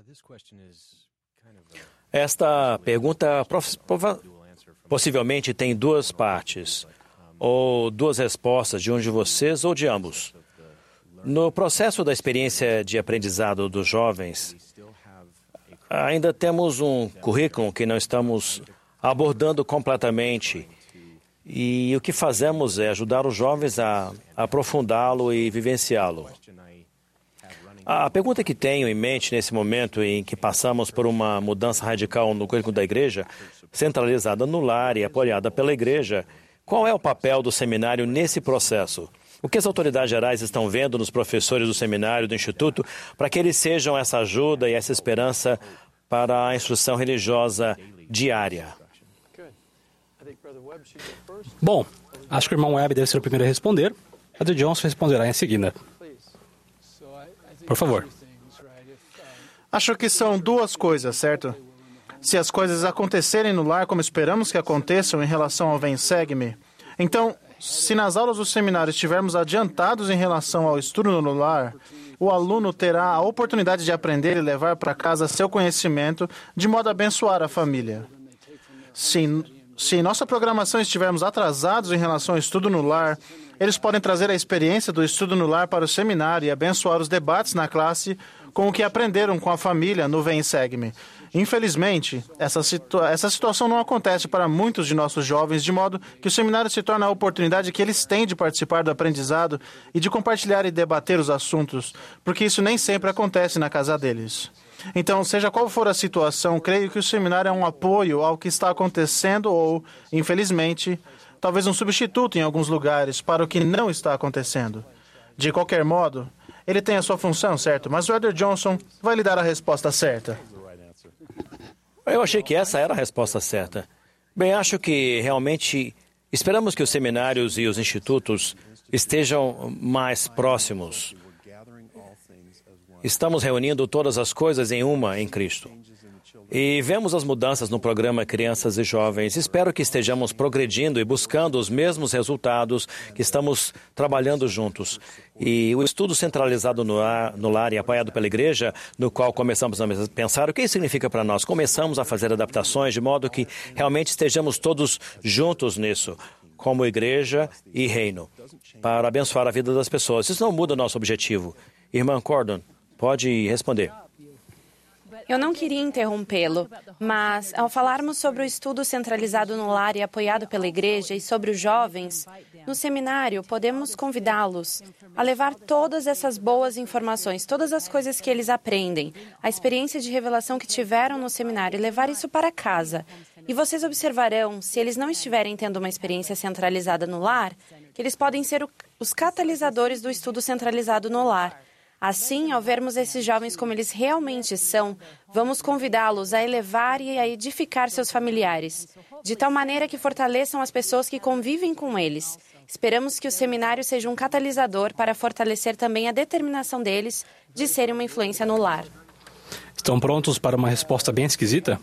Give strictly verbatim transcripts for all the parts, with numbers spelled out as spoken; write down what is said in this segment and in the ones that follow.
Esta pergunta possivelmente tem duas partes, ou duas respostas de um de vocês ou de ambos. No processo da experiência de aprendizado dos jovens, ainda temos um currículo que não estamos abordando completamente. E o que fazemos é ajudar os jovens a aprofundá-lo e vivenciá-lo. A pergunta que tenho em mente nesse momento em que passamos por uma mudança radical no currículo da igreja, centralizada no lar e apoiada pela igreja, qual é o papel do seminário nesse processo? O que as autoridades gerais estão vendo nos professores do seminário, do instituto, para que eles sejam essa ajuda e essa esperança para a instrução religiosa diária? Bom, acho que o irmão Webb deve ser o primeiro a responder. A de Johnson responderá em seguida. Por favor. Acho que são duas coisas, certo? Se as coisas acontecerem no lar como esperamos que aconteçam em relação ao Vem Segue-me, então, se nas aulas do seminário estivermos adiantados em relação ao estudo no lar, o aluno terá a oportunidade de aprender e levar para casa seu conhecimento de modo a abençoar a família. Se, se em nossa programação estivermos atrasados em relação ao estudo no lar, eles podem trazer a experiência do estudo no lar para o seminário e abençoar os debates na classe com o que aprenderam com a família no Vem Segue-me. Infelizmente, essa, situa essa situação não acontece para muitos de nossos jovens, de modo que o seminário se torna a oportunidade que eles têm de participar do aprendizado e de compartilhar e debater os assuntos, porque isso nem sempre acontece na casa deles. Então, seja qual for a situação, creio que o seminário é um apoio ao que está acontecendo ou, infelizmente, talvez um substituto em alguns lugares para o que não está acontecendo. De qualquer modo, ele tem a sua função, certo? Mas o Elder Johnson vai lhe dar a resposta certa. Eu achei que essa era a resposta certa. Bem, acho que realmente esperamos que os seminários e os institutos estejam mais próximos. Estamos reunindo todas as coisas em uma em Cristo. E vemos as mudanças no programa Crianças e Jovens. Espero que estejamos progredindo e buscando os mesmos resultados que estamos trabalhando juntos. E o estudo centralizado no lar, no lar e apoiado pela igreja, no qual começamos a pensar o que isso significa para nós. Começamos a fazer adaptações de modo que realmente estejamos todos juntos nisso, como igreja e reino, para abençoar a vida das pessoas. Isso não muda o nosso objetivo. Irmã Cordon, pode responder. Eu não queria interrompê-lo, mas ao falarmos sobre o estudo centralizado no lar e apoiado pela igreja e sobre os jovens, no seminário podemos convidá-los a levar todas essas boas informações, todas as coisas que eles aprendem, a experiência de revelação que tiveram no seminário e levar isso para casa. E vocês observarão, se eles não estiverem tendo uma experiência centralizada no lar, que eles podem ser o, os catalisadores do estudo centralizado no lar. Assim, ao vermos esses jovens como eles realmente são, vamos convidá-los a elevar e a edificar seus familiares, de tal maneira que fortaleçam as pessoas que convivem com eles. Esperamos que o seminário seja um catalisador para fortalecer também a determinação deles de serem uma influência no lar. Estão prontos para uma resposta bem esquisita?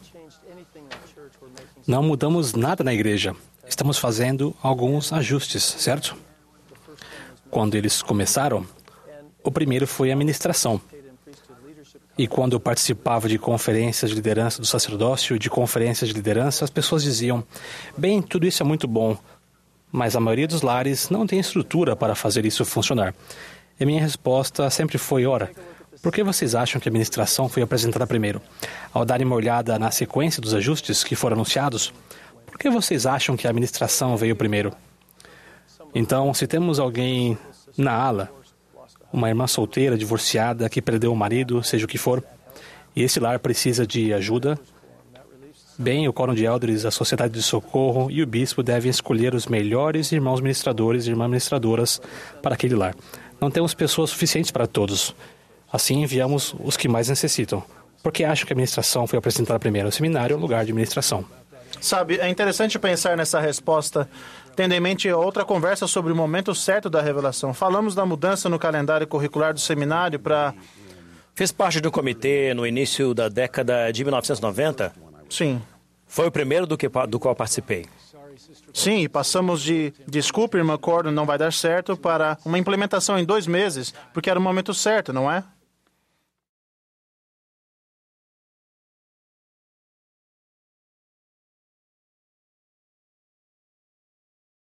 Não mudamos nada na igreja. Estamos fazendo alguns ajustes, certo? Quando eles começaram, o primeiro foi a ministração. E quando eu participava de conferências de liderança do sacerdócio, de conferências de liderança, as pessoas diziam, bem, tudo isso é muito bom, mas a maioria dos lares não tem estrutura para fazer isso funcionar. E a minha resposta sempre foi, ora, por que vocês acham que a ministração foi apresentada primeiro? Ao darem uma olhada na sequência dos ajustes que foram anunciados, por que vocês acham que a ministração veio primeiro? Então, se temos alguém na ala, uma irmã solteira, divorciada, que perdeu o marido, seja o que for, e esse lar precisa de ajuda, bem, o Quórum de Elders, a Sociedade de Socorro e o Bispo devem escolher os melhores irmãos ministradores e irmãs ministradoras para aquele lar. Não temos pessoas suficientes para todos. Assim, enviamos os que mais necessitam. Porque acho que a administração foi apresentada primeiro. O seminário é o lugar de administração. Sabe, é interessante pensar nessa resposta, tendo em mente outra conversa sobre o momento certo da revelação. Falamos da mudança no calendário curricular do seminário para... Fez parte do comitê no início da década de mil novecentos e noventa? Sim. Foi o primeiro do, que, do qual participei. Sim, e passamos de desculpe, irmã Cordon, não vai dar certo, para uma implementação em dois meses, porque era o momento certo, não é?